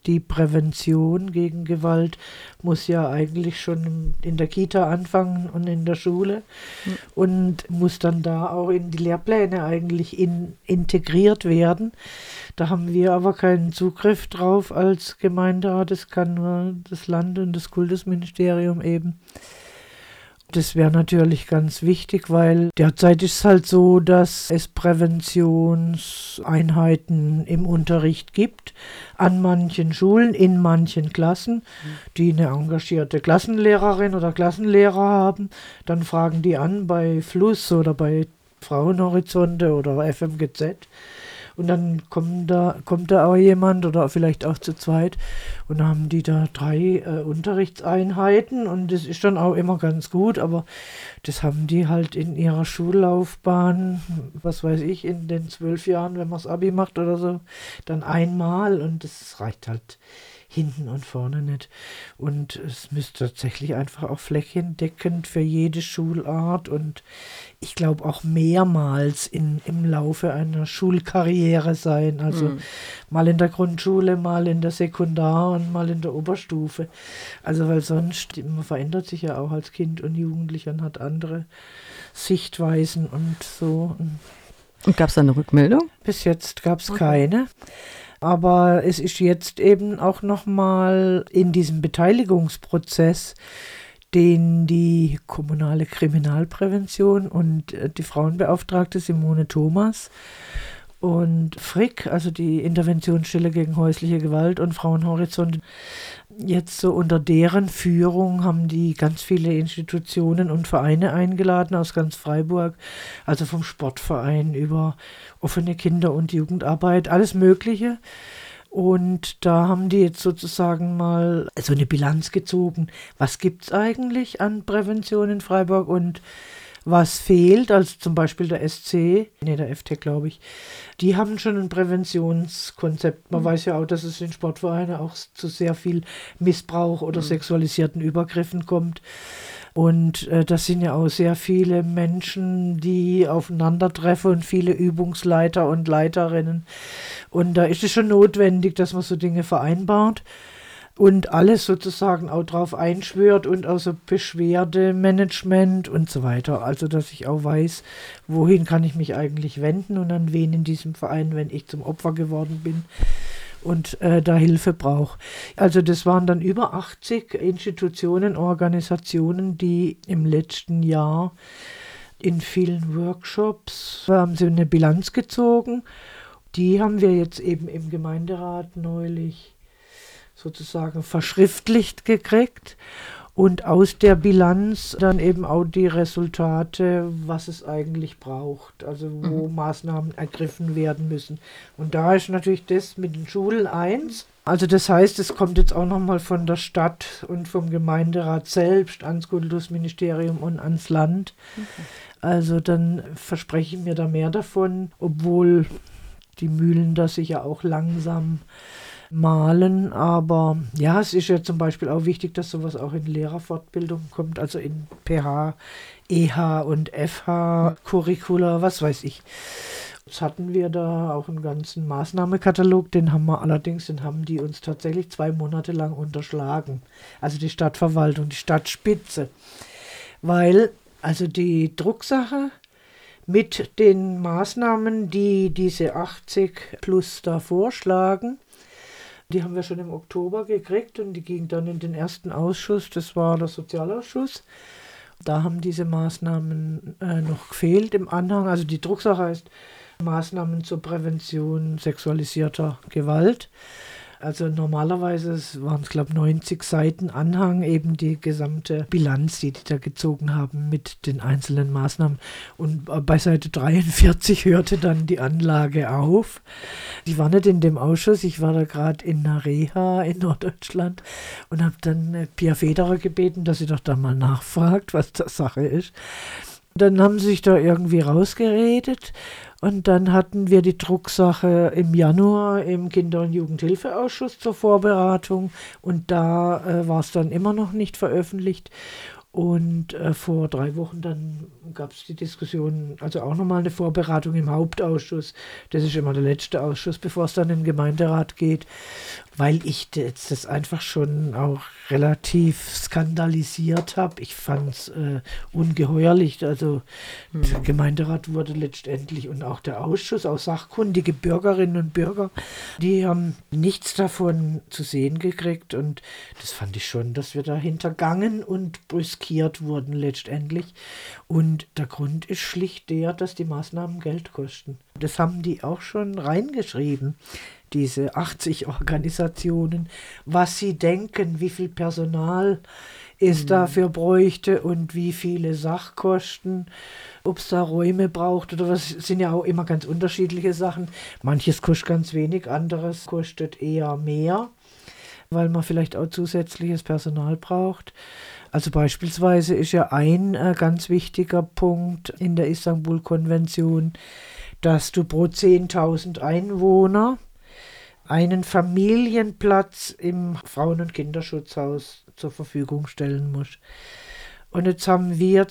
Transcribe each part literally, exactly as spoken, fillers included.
die Prävention gegen Gewalt muss ja eigentlich schon in der Kita anfangen und in der Schule mhm. und muss dann da auch in die Lehrpläne eigentlich in, integriert werden. Da haben wir aber keinen Zugriff drauf als Gemeinderat, das kann nur das Land und das Kultusministerium eben. Das wäre natürlich ganz wichtig, weil derzeit ist es halt so, dass es Präventionseinheiten im Unterricht gibt, an manchen Schulen, in manchen Klassen, die eine engagierte Klassenlehrerin oder Klassenlehrer haben. Dann fragen die an bei Fluss oder bei Frauenhorizonte oder F M G Z. Und dann kommt da, kommt da auch jemand oder vielleicht auch zu zweit und dann haben die da drei äh, Unterrichtseinheiten und das ist dann auch immer ganz gut, aber das haben die halt in ihrer Schullaufbahn, was weiß ich, in den zwölf Jahren, wenn man das Abi macht oder so, dann einmal und das reicht halt hinten und vorne nicht. Und es müsste tatsächlich einfach auch flächendeckend für jede Schulart und ich glaube auch mehrmals in, im Laufe einer Schulkarriere sein. Also mhm. mal in der Grundschule, mal in der Sekundar- und mal in der Oberstufe. Also weil sonst, man verändert sich ja auch als Kind und Jugendlicher und hat andere Sichtweisen und so. Und gab es da eine Rückmeldung? Bis jetzt gab es okay. keine. Aber es ist jetzt eben auch nochmal in diesem Beteiligungsprozess, den die kommunale Kriminalprävention und die Frauenbeauftragte Simone Thomas und Frick, also die Interventionsstelle gegen häusliche Gewalt und Frauenhorizont, jetzt so unter deren Führung haben die ganz viele Institutionen und Vereine eingeladen aus ganz Freiburg, also vom Sportverein über offene Kinder- und Jugendarbeit, alles Mögliche. Und da haben die jetzt sozusagen mal so eine Bilanz gezogen. Was gibt es eigentlich an Prävention in Freiburg und was fehlt? Also zum Beispiel der S C, nee, der F T, glaube ich. Die haben schon ein Präventionskonzept. Man mhm. weiß ja auch, dass es in Sportvereinen auch zu sehr viel Missbrauch oder mhm. sexualisierten Übergriffen kommt. Und äh, das sind ja auch sehr viele Menschen, die aufeinandertreffen und viele Übungsleiter und Leiterinnen. Und da ist es schon notwendig, dass man so Dinge vereinbart und alles sozusagen auch drauf einschwört und auch so Beschwerdemanagement und so weiter. Also, dass ich auch weiß, wohin kann ich mich eigentlich wenden und an wen in diesem Verein, wenn ich zum Opfer geworden bin und äh, da Hilfe brauche. Also das waren dann über achtzig Institutionen, Organisationen, die im letzten Jahr in vielen Workshops haben sie eine Bilanz gezogen. Die haben wir jetzt eben im Gemeinderat neulich sozusagen verschriftlicht gekriegt und aus der Bilanz dann eben auch die Resultate, was es eigentlich braucht, also wo mhm. Maßnahmen ergriffen werden müssen. Und da ist natürlich das mit den Schulen eins. Also das heißt, es kommt jetzt auch nochmal von der Stadt und vom Gemeinderat selbst ans Kultusministerium und ans Land. Okay. Also dann verspreche ich mir da mehr davon, obwohl die Mühlen da sicher auch langsam malen, aber ja, es ist ja zum Beispiel auch wichtig, dass sowas auch in Lehrerfortbildung kommt, also in P H, E H und F H, Curricula, was weiß ich. Jetzt hatten wir da auch einen ganzen Maßnahmekatalog, den haben wir allerdings, den haben die uns tatsächlich zwei Monate lang unterschlagen, also die Stadtverwaltung, die Stadtspitze, weil also die Drucksache mit den Maßnahmen, die diese achtzig plus da vorschlagen, die haben wir schon im Oktober gekriegt und die gingen dann in den ersten Ausschuss, das war der Sozialausschuss. Da haben diese Maßnahmen äh, noch gefehlt im Anhang. Also die Drucksache heißt Maßnahmen zur Prävention sexualisierter Gewalt. Also normalerweise waren es, glaube ich, neunzig Seiten Anhang, eben die gesamte Bilanz, die die da gezogen haben mit den einzelnen Maßnahmen. Und bei Seite dreiundvierzig hörte dann die Anlage auf. Ich war nicht in dem Ausschuss, ich war da gerade in einer Reha in Norddeutschland und habe dann Pia Federer gebeten, dass sie doch da mal nachfragt, was da Sache ist. Dann haben sie sich da irgendwie rausgeredet und dann hatten wir die Drucksache im Januar im Kinder- und Jugendhilfeausschuss zur Vorberatung und da äh, war es dann immer noch nicht veröffentlicht. Und äh, vor drei Wochen dann gab es die Diskussion, also auch nochmal eine Vorberatung im Hauptausschuss. Das ist immer der letzte Ausschuss, bevor es dann in den Gemeinderat geht. weil ich jetzt das einfach schon auch relativ skandalisiert habe. Ich fand es äh, ungeheuerlich. Also mhm. der Gemeinderat wurde letztendlich und auch der Ausschuss, auch sachkundige Bürgerinnen und Bürger, die haben nichts davon zu sehen gekriegt. Und das fand ich schon, dass wir da hintergangen und brüskiert wurden letztendlich. Und der Grund ist schlicht der, dass die Maßnahmen Geld kosten. Das haben die auch schon reingeschrieben, diese achtzig Organisationen, was sie denken, wie viel Personal es mhm. dafür bräuchte und wie viele Sachkosten, ob es da Räume braucht oder was, sind ja auch immer ganz unterschiedliche Sachen. Manches kostet ganz wenig, anderes kostet eher mehr, weil man vielleicht auch zusätzliches Personal braucht. Also beispielsweise ist ja ein äh, ganz wichtiger Punkt in der Istanbul-Konvention, dass du pro zehntausend Einwohner einen Familienplatz im Frauen- und Kinderschutzhaus zur Verfügung stellen musst. Und jetzt haben wir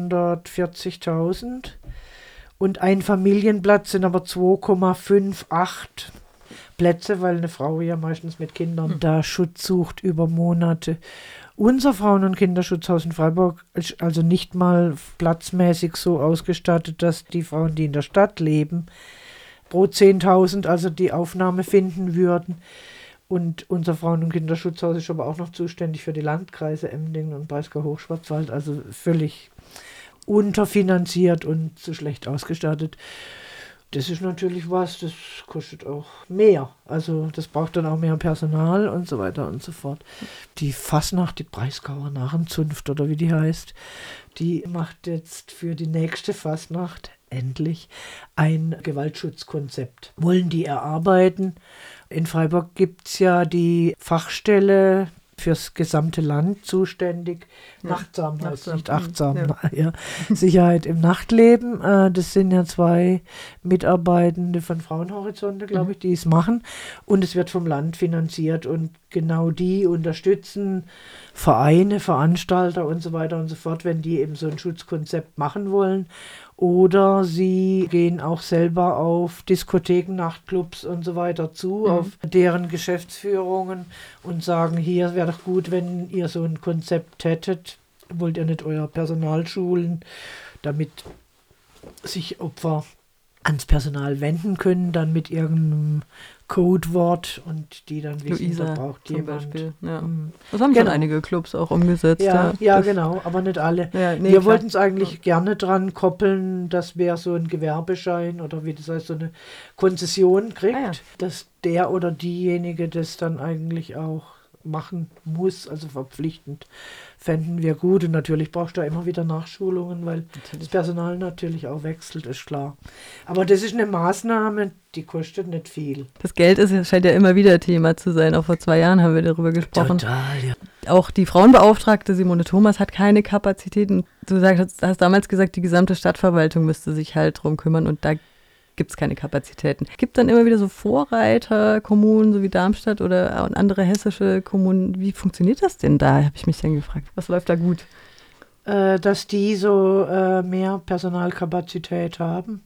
zweihundertvierzigtausend und ein Familienplatz sind aber zwei Komma achtundfünfzig Plätze, weil eine Frau ja meistens mit Kindern hm. da Schutz sucht über Monate. Unser Frauen- und Kinderschutzhaus in Freiburg ist also nicht mal platzmäßig so ausgestattet, dass die Frauen, die in der Stadt leben, pro zehntausend also die Aufnahme finden würden. Und unser Frauen- und Kinderschutzhaus ist aber auch noch zuständig für die Landkreise Emdingen und Breisgau-Hochschwarzwald, also völlig unterfinanziert und zu schlecht ausgestattet. Das ist natürlich was, das kostet auch mehr. Also das braucht dann auch mehr Personal und so weiter und so fort. Die Fasnacht, die Breisgauer Narrenzunft oder wie die heißt, die macht jetzt für die nächste Fasnacht endlich ein Gewaltschutzkonzept. Wollen die erarbeiten? In Freiburg gibt es ja die Fachstelle fürs gesamte Land zuständig. Ja, Nachtsam heißt nicht achtsam. Ja. Ja. Sicherheit im Nachtleben. Äh, das sind ja zwei Mitarbeitende von Frauenhorizonte, glaube ich, die es machen. Und es wird vom Land finanziert. Und genau die unterstützen Vereine, Veranstalter und so weiter und so fort, wenn die eben so ein Schutzkonzept machen wollen. Oder sie gehen auch selber auf Diskotheken, Nachtclubs und so weiter zu, mhm. auf deren Geschäftsführungen und sagen, hier wäre doch gut, wenn ihr so ein Konzept hättet. Wollt ihr nicht euer Personal schulen, damit sich Opfer ans Personal wenden können, dann mit irgendeinem Codewort und die dann wissen, Luisa da braucht zum jemand. Beispiel, ja. Mhm. Das haben genau. schon einige Clubs auch umgesetzt. Ja, ja, ja genau, aber nicht alle. Ja, nee, Wir wollten es eigentlich ja. gerne dran koppeln, dass wer so einen Gewerbeschein oder wie das heißt, so eine Konzession kriegt, ah, ja. dass der oder diejenige das dann eigentlich auch machen muss, also verpflichtend, fänden wir gut. Und natürlich brauchst du da immer wieder Nachschulungen, weil natürlich. Das Personal natürlich auch wechselt, ist klar. Aber das ist eine Maßnahme, die kostet nicht viel. Das Geld ist, scheint ja immer wieder Thema zu sein. Auch vor zwei Jahren haben wir darüber gesprochen. Total, ja. Auch die Frauenbeauftragte Simone Thomas hat keine Kapazitäten. Du sagst, hast damals gesagt, die gesamte Stadtverwaltung müsste sich halt drum kümmern und da gibt es keine Kapazitäten. Es gibt dann immer wieder so Vorreiterkommunen, so wie Darmstadt oder andere hessische Kommunen. Wie funktioniert das denn da, habe ich mich dann gefragt. Was läuft da gut? Äh, dass die so äh, mehr Personalkapazität haben.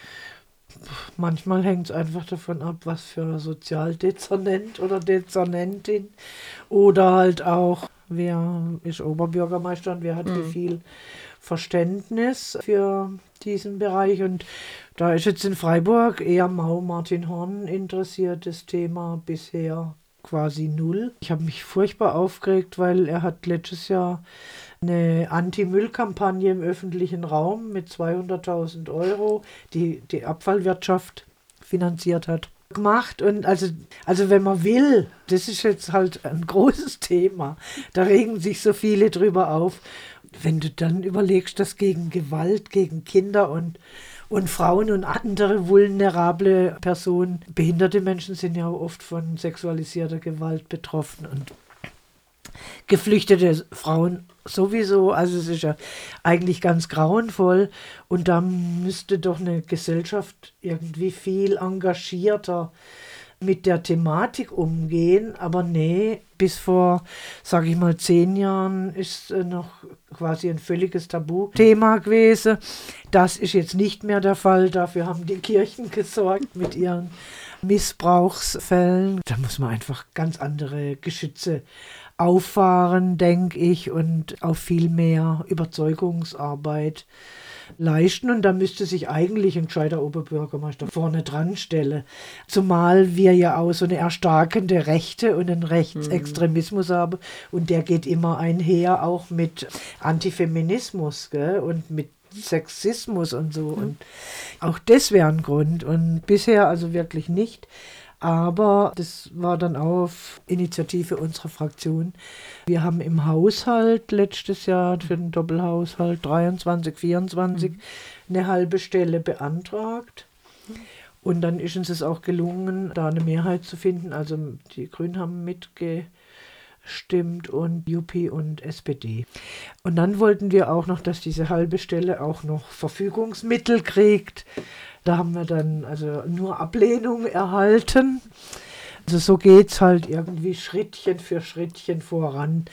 Manchmal hängt es einfach davon ab, was für Sozialdezernent oder Dezernentin oder halt auch, wer ist Oberbürgermeister und wer hat mhm. wie viel Verständnis für diesen Bereich. Und da ist jetzt in Freiburg eher Mau Martin Horn interessiert, das Thema bisher quasi null. Ich habe mich furchtbar aufgeregt, weil er hat letztes Jahr eine Anti-Müll-Kampagne im öffentlichen Raum mit zweihunderttausend Euro, die die Abfallwirtschaft finanziert hat, gemacht. Und also, also wenn man will, das ist jetzt halt ein großes Thema, da regen sich so viele drüber auf. Wenn du dann überlegst, dass gegen Gewalt, gegen Kinder und, und Frauen und andere vulnerable Personen, behinderte Menschen sind ja auch oft von sexualisierter Gewalt betroffen und geflüchtete Frauen sowieso, also es ist ja eigentlich ganz grauenvoll und da müsste doch eine Gesellschaft irgendwie viel engagierter mit der Thematik umgehen, aber nee, bis vor, sage ich mal, zehn Jahren ist äh, noch quasi ein völliges Tabuthema gewesen. Das ist jetzt nicht mehr der Fall, dafür haben die Kirchen gesorgt mit ihren Missbrauchsfällen. Da muss man einfach ganz andere Geschütze auffahren, denke ich, und auch viel mehr Überzeugungsarbeit leisten. Und da müsste sich eigentlich ein gescheiter Oberbürgermeister vorne dran stellen. Zumal wir ja auch so eine erstarkende Rechte und einen Rechtsextremismus mhm. haben. Und der geht immer einher auch mit Antifeminismus, gell? Und mit Sexismus und so. Mhm. Und auch das wäre ein Grund. Und bisher also wirklich nicht. Aber das war dann auch auf Initiative unserer Fraktion. Wir haben im Haushalt letztes Jahr für den Doppelhaushalt dreiundzwanzig, vierundzwanzig mhm. eine halbe Stelle beantragt. Und dann ist uns es auch gelungen, da eine Mehrheit zu finden. Also die Grünen haben mitgestimmt und U P und S P D. Und dann wollten wir auch noch, dass diese halbe Stelle auch noch Verfügungsmittel kriegt. Da haben wir dann also nur Ablehnung erhalten. Also so geht es halt irgendwie Schrittchen für Schrittchen voran.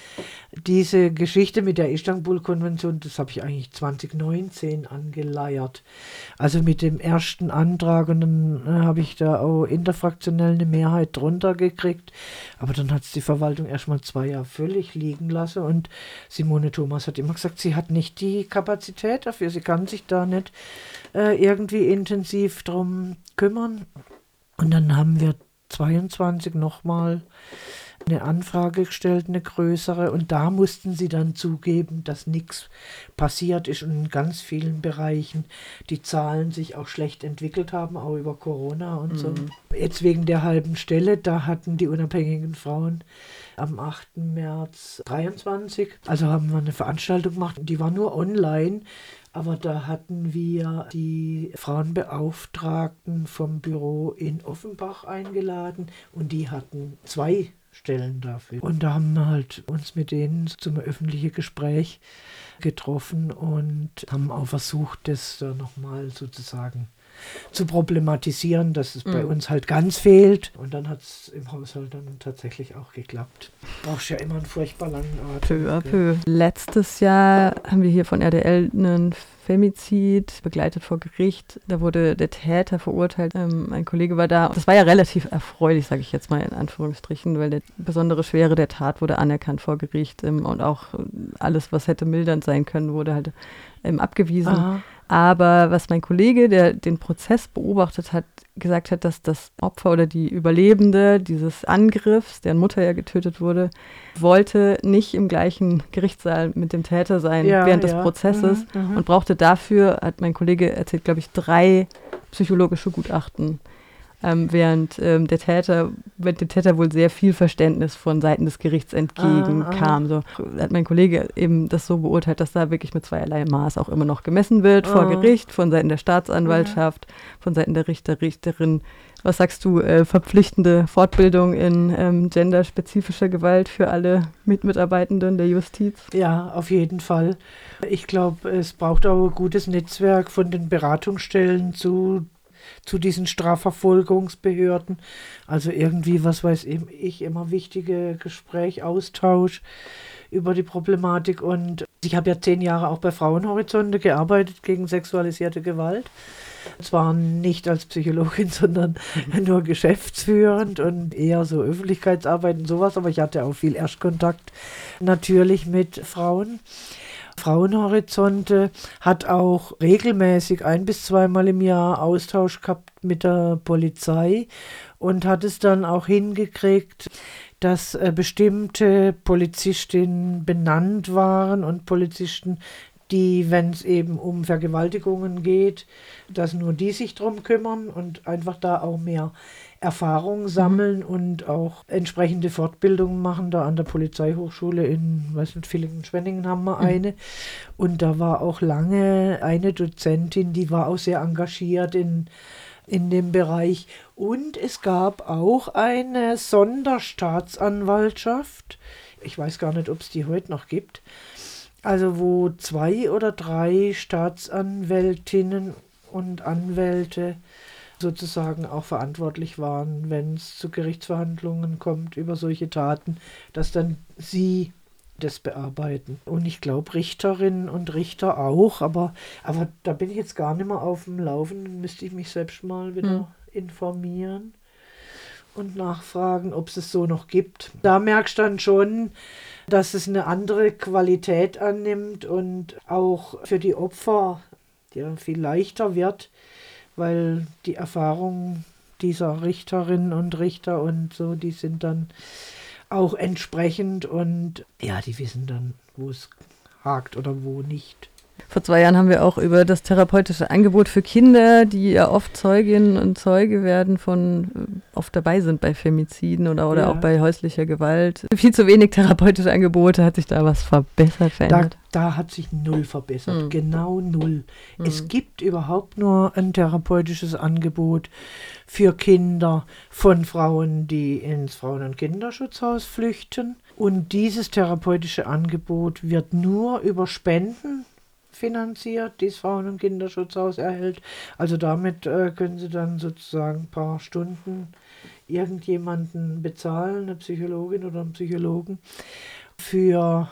Diese Geschichte mit der Istanbul-Konvention, das habe ich eigentlich zwanzig neunzehn angeleiert. Also mit dem ersten Antrag und dann äh, habe ich da auch interfraktionell eine Mehrheit drunter gekriegt. Aber dann hat es die Verwaltung erstmal zwei Jahre völlig liegen lassen und Simone Thomas hat immer gesagt, sie hat nicht die Kapazität dafür, sie kann sich da nicht äh, irgendwie intensiv drum kümmern. Und dann haben wir zweiundzwanzig nochmal eine Anfrage gestellt, eine größere, und da mussten sie dann zugeben, dass nichts passiert ist und in ganz vielen Bereichen die Zahlen sich auch schlecht entwickelt haben, auch über Corona und mhm. so. Jetzt wegen der halben Stelle, da hatten die unabhängigen Frauen am achten März dreiundzwanzig, also haben wir eine Veranstaltung gemacht, die war nur online. Aber da hatten wir die Frauenbeauftragten vom Büro in Offenbach eingeladen und die hatten zwei Stellen dafür. Und da haben wir halt uns mit denen zum öffentlichen Gespräch getroffen und haben auch versucht, das da nochmal sozusagen zu problematisieren, dass es mhm. bei uns halt ganz fehlt. Und dann hat es im Haushalt dann tatsächlich auch geklappt. Brauchst ja immer einen furchtbar langen Atem. Peu à peu. Letztes Jahr haben wir hier von R D L einen Femizid begleitet vor Gericht. Da wurde der Täter verurteilt. Ähm, ein Kollege war da. Das war ja relativ erfreulich, sage ich jetzt mal in Anführungsstrichen, weil die besondere Schwere der Tat wurde anerkannt vor Gericht. Ähm, und auch alles, was hätte mildernd sein können, wurde halt ähm, abgewiesen. Aha. Aber was mein Kollege, der den Prozess beobachtet hat, gesagt hat, dass das Opfer oder die Überlebende dieses Angriffs, deren Mutter ja getötet wurde, wollte nicht im gleichen Gerichtssaal mit dem Täter sein ja, während ja. des Prozesses mhm, und brauchte dafür, hat mein Kollege erzählt, glaube ich, drei psychologische Gutachten. Ähm, während ähm, der Täter, wenn dem Täter wohl sehr viel Verständnis von Seiten des Gerichts entgegenkam. Ah, ah. So hat mein Kollege eben das so beurteilt, dass da wirklich mit zweierlei Maß auch immer noch gemessen wird ah. vor Gericht, von Seiten der Staatsanwaltschaft, ah. von Seiten der Richter, Richterin. Was sagst du, äh, verpflichtende Fortbildung in ähm, genderspezifischer Gewalt für alle Mitmitarbeitenden der Justiz? Ja, auf jeden Fall. Ich glaube, es braucht auch ein gutes Netzwerk von den Beratungsstellen zu zu diesen Strafverfolgungsbehörden. Also irgendwie, was weiß ich, immer wichtige Gespräch, Austausch über die Problematik. Und ich habe ja zehn Jahre auch bei Frauenhorizonte gearbeitet gegen sexualisierte Gewalt. Zwar nicht als Psychologin, sondern nur geschäftsführend und eher so Öffentlichkeitsarbeit und sowas, aber ich hatte auch viel Erstkontakt natürlich mit Frauen. Frauenhorizonte hat auch regelmäßig ein- bis zweimal im Jahr Austausch gehabt mit der Polizei und hat es dann auch hingekriegt, dass äh, bestimmte Polizistinnen benannt waren und Polizisten, die, wenn es eben um Vergewaltigungen geht, dass nur die sich drum kümmern und einfach da auch mehr Erfahrung sammeln mhm. und auch entsprechende Fortbildungen machen. Da an der Polizeihochschule in, weiß nicht, Villingen-Schwenningen haben wir mhm. eine. Und da war auch lange eine Dozentin, die war auch sehr engagiert in, in dem Bereich. Und es gab auch eine Sonderstaatsanwaltschaft. Ich weiß gar nicht, ob es die heute noch gibt. Also wo zwei oder drei Staatsanwältinnen und Anwälte sozusagen auch verantwortlich waren, wenn es zu Gerichtsverhandlungen kommt über solche Taten, dass dann sie das bearbeiten. Und ich glaube, Richterinnen und Richter auch, aber, aber da bin ich jetzt gar nicht mehr auf dem Laufenden, müsste ich mich selbst mal wieder hm. informieren. und nachfragen, ob es es so noch gibt. Da merkst du dann schon, dass es eine andere Qualität annimmt und auch für die Opfer ja, viel leichter wird, weil die Erfahrungen dieser Richterinnen und Richter und so, die sind dann auch entsprechend und ja, die wissen dann, wo es hakt oder wo nicht. Vor zwei Jahren haben wir auch über das therapeutische Angebot für Kinder, die ja oft Zeuginnen und Zeuge werden von, oft dabei sind bei Femiziden oder, oder Ja. auch bei häuslicher Gewalt. Viel zu wenig therapeutische Angebote. Hat sich da was verbessert, verändert? Da, da hat sich null verbessert, Hm. genau null. Hm. Es gibt überhaupt nur ein therapeutisches Angebot für Kinder von Frauen, die ins Frauen- und Kinderschutzhaus flüchten. Und dieses therapeutische Angebot wird nur über Spenden finanziert, die das Frauen- und Kinderschutzhaus erhält. Also damit äh, können sie dann sozusagen ein paar Stunden irgendjemanden bezahlen, eine Psychologin oder einen Psychologen, für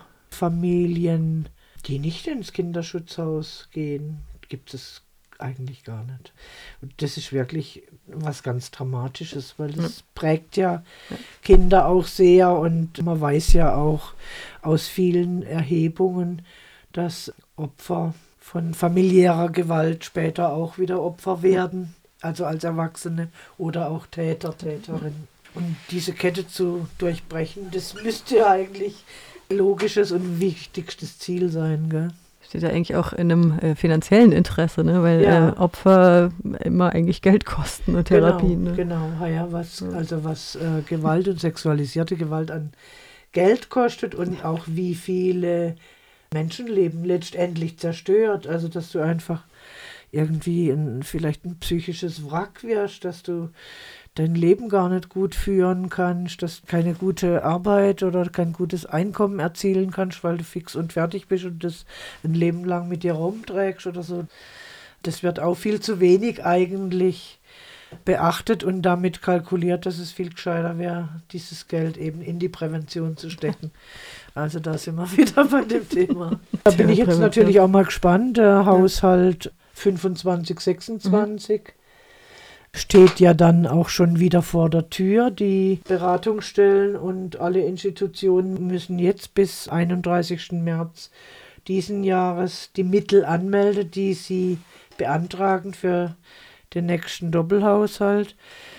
Familien, die nicht ins Kinderschutzhaus gehen, gibt es eigentlich gar nicht. Und das ist wirklich was ganz Dramatisches, weil das ja. prägt ja, ja Kinder auch sehr und man weiß ja auch aus vielen Erhebungen, dass Opfer von familiärer Gewalt später auch wieder Opfer werden, also als Erwachsene oder auch Täter, Täterinnen. Und diese Kette zu durchbrechen, das müsste ja eigentlich logisches und wichtigstes Ziel sein, gell? Steht ja eigentlich auch in einem äh, finanziellen Interesse, ne? Weil ja. äh, Opfer immer eigentlich Geld kosten und Therapien. Genau, ne? genau. Ja, was, also was äh, Gewalt und sexualisierte Gewalt an Geld kostet und auch wie viele Menschenleben letztendlich zerstört. Also dass du einfach irgendwie ein, vielleicht ein psychisches Wrack wirst, dass du dein Leben gar nicht gut führen kannst, dass du keine gute Arbeit oder kein gutes Einkommen erzielen kannst, weil du fix und fertig bist und das ein Leben lang mit dir rumträgst oder so. Das wird auch viel zu wenig eigentlich beachtet und damit kalkuliert, dass es viel gescheiter wäre, dieses Geld eben in die Prävention zu stecken. Also da sind wir wieder bei dem Thema. Da bin ich jetzt natürlich auch mal gespannt. Der Haushalt fünfundzwanzig, sechsundzwanzig mhm. steht ja dann auch schon wieder vor der Tür. Die Beratungsstellen und alle Institutionen müssen jetzt bis einunddreißigsten März diesen Jahres die Mittel anmelden, die sie beantragen für den nächsten Doppelhaushalt.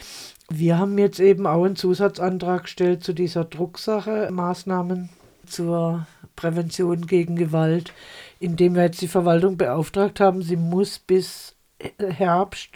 Wir haben jetzt eben auch einen Zusatzantrag gestellt zu dieser Drucksache, Maßnahmen zur Prävention gegen Gewalt, indem wir jetzt die Verwaltung beauftragt haben, sie muss bis Herbst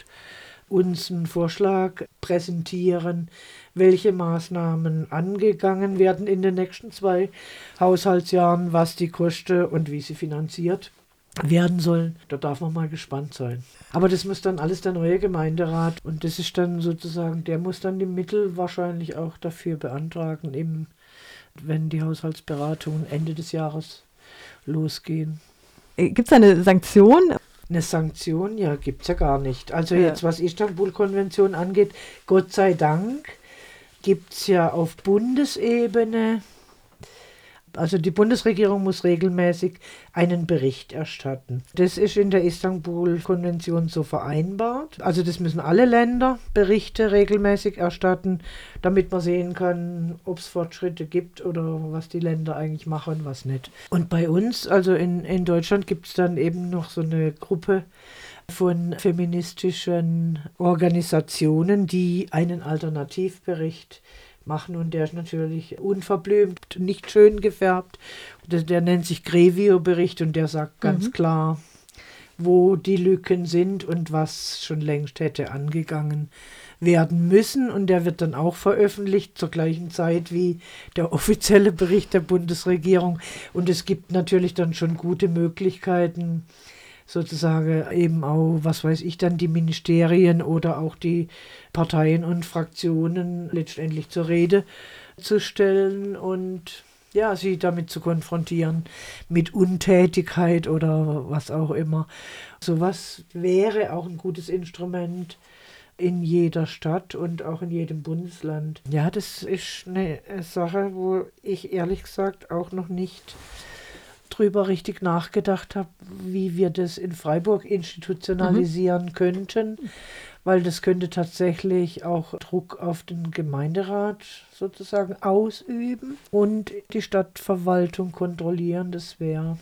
uns einen Vorschlag präsentieren, welche Maßnahmen angegangen werden in den nächsten zwei Haushaltsjahren, was die kosten und wie sie finanziert werden sollen. Da darf man mal gespannt sein. Aber das muss dann alles der neue Gemeinderat und das ist dann sozusagen, der muss dann die Mittel wahrscheinlich auch dafür beantragen, eben wenn die Haushaltsberatungen Ende des Jahres losgehen. Gibt es eine Sanktion? Eine Sanktion, ja, gibt es ja gar nicht. Also ja. jetzt, was Istanbul-Konvention angeht, Gott sei Dank gibt es ja auf Bundesebene, also die Bundesregierung muss regelmäßig einen Bericht erstatten. Das ist in der Istanbul-Konvention so vereinbart. Also das müssen alle Länder Berichte regelmäßig erstatten, damit man sehen kann, ob es Fortschritte gibt oder was die Länder eigentlich machen und was nicht. Und bei uns, also in, in Deutschland, gibt es dann eben noch so eine Gruppe von feministischen Organisationen, die einen Alternativbericht machen und der ist natürlich unverblümt, nicht schön gefärbt. Der, der nennt sich Grevio-Bericht und der sagt ganz mhm. klar, wo die Lücken sind und was schon längst hätte angegangen werden müssen. Und der wird dann auch veröffentlicht zur gleichen Zeit wie der offizielle Bericht der Bundesregierung. Und es gibt natürlich dann schon gute Möglichkeiten, sozusagen eben auch, was weiß ich, dann die Ministerien oder auch die Parteien und Fraktionen letztendlich zur Rede zu stellen und ja, sie damit zu konfrontieren mit Untätigkeit oder was auch immer. Sowas wäre auch ein gutes Instrument in jeder Stadt und auch in jedem Bundesland. Ja, das ist eine Sache, wo ich ehrlich gesagt auch noch nicht drüber richtig nachgedacht habe, wie wir das in Freiburg institutionalisieren mhm. könnten, weil das könnte tatsächlich auch Druck auf den Gemeinderat sozusagen ausüben und die Stadtverwaltung kontrollieren. Das wäre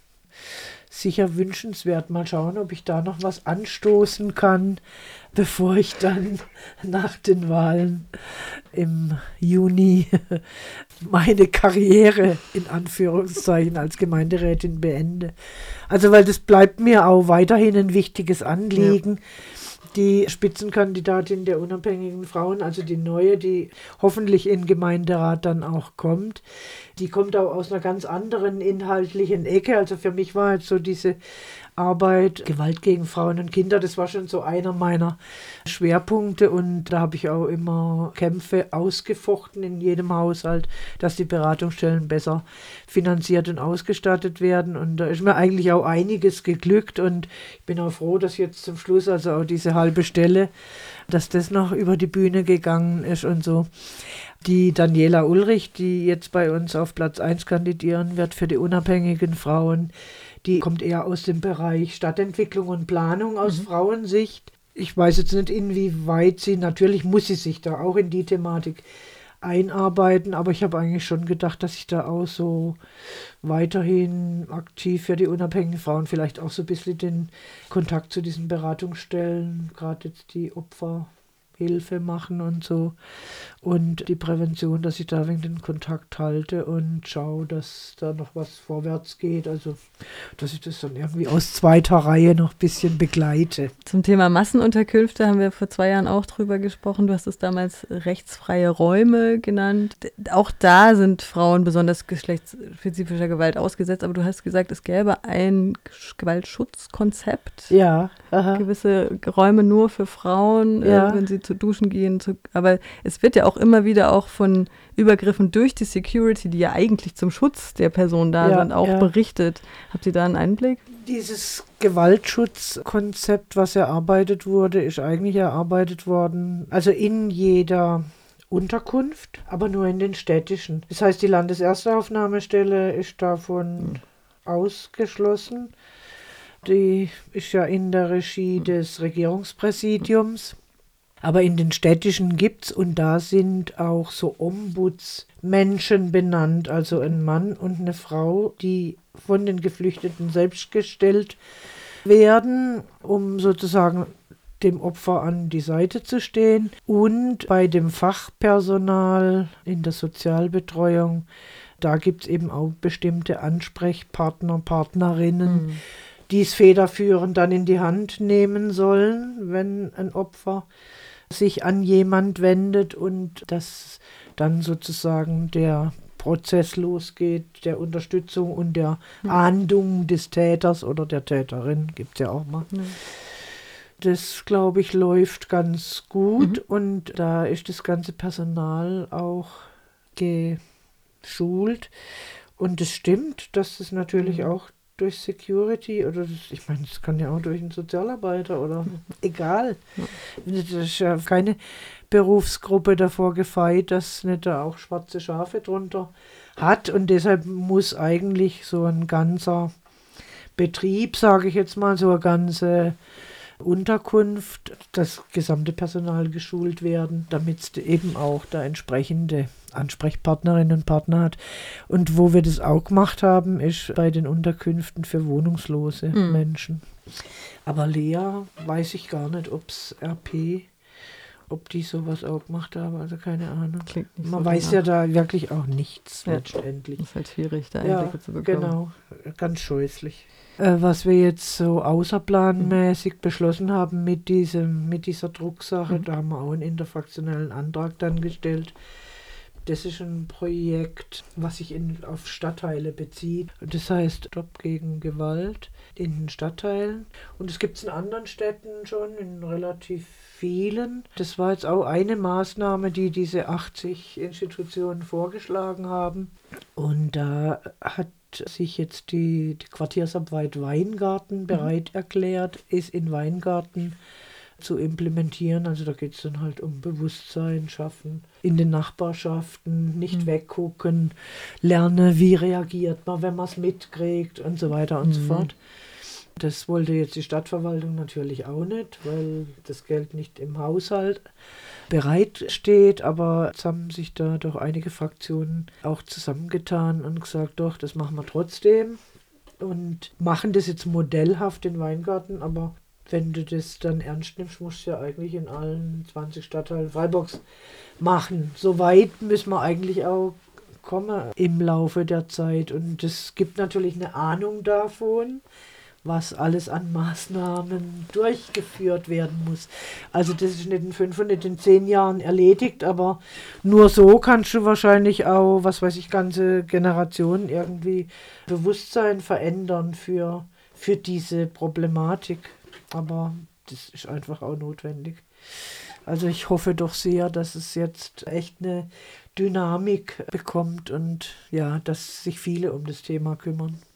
sicher wünschenswert. Mal schauen, ob ich da noch was anstoßen kann, bevor ich dann nach den Wahlen im Juni meine Karriere in Anführungszeichen als Gemeinderätin beende. Also weil das bleibt mir auch weiterhin ein wichtiges Anliegen. Ja. Die Spitzenkandidatin der unabhängigen Frauen, also die neue, die hoffentlich in den Gemeinderat dann auch kommt, die kommt auch aus einer ganz anderen inhaltlichen Ecke. Also für mich war jetzt so diese Arbeit, Gewalt gegen Frauen und Kinder, das war schon so einer meiner Schwerpunkte und da habe ich auch immer Kämpfe ausgefochten in jedem Haushalt, dass die Beratungsstellen besser finanziert und ausgestattet werden und da ist mir eigentlich auch einiges geglückt und ich bin auch froh, dass jetzt zum Schluss, also auch diese halbe Stelle, dass das noch über die Bühne gegangen ist und so. Die Daniela Ulrich, die jetzt bei uns auf Platz eins kandidieren wird für die unabhängigen Frauen, die kommt eher aus dem Bereich Stadtentwicklung und Planung aus mhm. Frauensicht. Ich weiß jetzt nicht, inwieweit sie, natürlich muss sie sich da auch in die Thematik einarbeiten, aber ich habe eigentlich schon gedacht, dass ich da auch so weiterhin aktiv für die unabhängigen Frauen, vielleicht auch so ein bisschen den Kontakt zu diesen Beratungsstellen, gerade jetzt die Opferhilfe machen und so und die Prävention, dass ich da wegen den Kontakt halte und schaue, dass da noch was vorwärts geht, also dass ich das dann irgendwie aus zweiter Reihe noch ein bisschen begleite. Zum Thema Massenunterkünfte haben wir vor zwei Jahren auch drüber gesprochen, du hast es damals rechtsfreie Räume genannt. Auch da sind Frauen besonders geschlechtsspezifischer Gewalt ausgesetzt, aber du hast gesagt, es gäbe ein Gewaltschutzkonzept. Ja. Aha. Gewisse Räume nur für Frauen, ja. äh, wenn sie zu duschen gehen, zu, aber es wird ja auch immer wieder auch von Übergriffen durch die Security, die ja eigentlich zum Schutz der Person da ja, sind, auch ja. berichtet. Habt ihr da einen Einblick? Dieses Gewaltschutzkonzept, was erarbeitet wurde, ist eigentlich erarbeitet worden, also in jeder Unterkunft, aber nur in den städtischen. Das heißt, die Landeserstaufnahmestelle ist davon mhm. ausgeschlossen. Die ist ja in der Regie des Regierungspräsidiums. Aber in den städtischen gibt's und da sind auch so Ombudsmenschen benannt, also ein Mann und eine Frau, die von den Geflüchteten selbst gestellt werden, um sozusagen dem Opfer an die Seite zu stehen. Und bei dem Fachpersonal in der Sozialbetreuung, da gibt's eben auch bestimmte Ansprechpartner, Partnerinnen, mhm. die es federführend dann in die Hand nehmen sollen, wenn ein Opfer sich an jemand wendet und dass dann sozusagen der Prozess losgeht, der Unterstützung und der mhm. Ahndung des Täters oder der Täterin, gibt es ja auch mal. Mhm. Das, glaube ich, läuft ganz gut mhm. und da ist das ganze Personal auch geschult und es stimmt, dass es natürlich mhm. auch durch Security oder das, ich meine, das kann ja auch durch einen Sozialarbeiter oder egal. Das ist ja keine Berufsgruppe davor gefeit, dass nicht da auch schwarze Schafe drunter hat und deshalb muss eigentlich so ein ganzer Betrieb, sage ich jetzt mal, so eine ganze Unterkunft, das gesamte Personal geschult werden, damit es eben auch da entsprechende Ansprechpartnerinnen und Partner hat. Und wo wir das auch gemacht haben, ist bei den Unterkünften für wohnungslose mhm. Menschen. Aber Lea, weiß ich gar nicht, ob es R P, ob die sowas auch gemacht haben, also keine Ahnung. Klingt nicht Man so weiß danach. Ja da wirklich auch nichts ja. letztendlich. Das ist halt schwierig, da Einblicke ja, zu bekommen. Genau, ganz scheußlich. Äh, was wir jetzt so außerplanmäßig mhm. beschlossen haben mit, diesem, mit dieser Drucksache, mhm. da haben wir auch einen interfraktionellen Antrag dann gestellt. Das ist ein Projekt, was sich in, auf Stadtteile bezieht. Das heißt Stopp gegen Gewalt in den Stadtteilen. Und es gibt es in anderen Städten schon, in relativ vielen. Das war jetzt auch eine Maßnahme, die diese achtzig Institutionen vorgeschlagen haben. Und da hat sich jetzt die, die Quartiersarbeit Weingarten mhm. bereit erklärt, ist in Weingarten zu implementieren. Also da geht es dann halt um Bewusstsein schaffen in den Nachbarschaften, nicht mhm. weggucken, lerne, wie reagiert man, wenn man es mitkriegt und so weiter und mhm. so fort. Das wollte jetzt die Stadtverwaltung natürlich auch nicht, weil das Geld nicht im Haushalt bereit steht. Aber jetzt haben sich da doch einige Fraktionen auch zusammengetan und gesagt, doch, das machen wir trotzdem. Und machen das jetzt modellhaft in Weingarten, aber wenn du das dann ernst nimmst, musst du ja eigentlich in allen zwanzig Stadtteilen Freiburgs machen. So weit müssen wir eigentlich auch kommen im Laufe der Zeit. Und es gibt natürlich eine Ahnung davon, was alles an Maßnahmen durchgeführt werden muss. Also das ist nicht in fünf und nicht in zehn Jahren erledigt, aber nur so kannst du wahrscheinlich auch, was weiß ich, ganze Generationen irgendwie Bewusstsein verändern für, für diese Problematik. Aber das ist einfach auch notwendig. Also ich hoffe doch sehr, dass es jetzt echt eine Dynamik bekommt und ja, dass sich viele um das Thema kümmern.